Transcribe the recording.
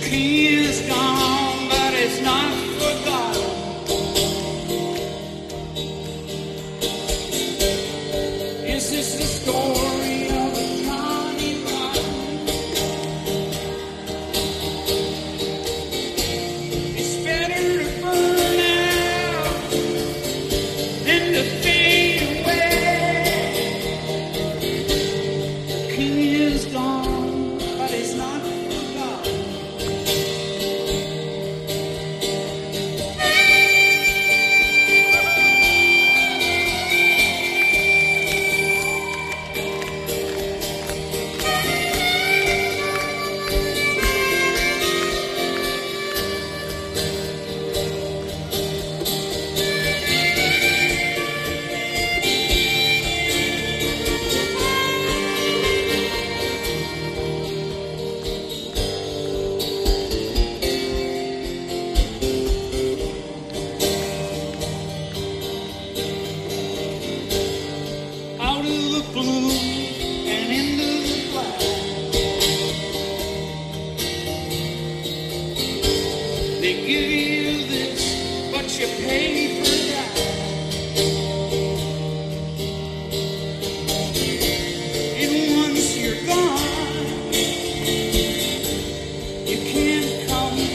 He is gone, but it's not forgotten. Is this the story of a Johnny Rotten? It's better to burn out than to fade away. He is gone, but it's not forgotten. Out of the blue and into the black, they give you this, but you pay for that. And once you're gone, you can't come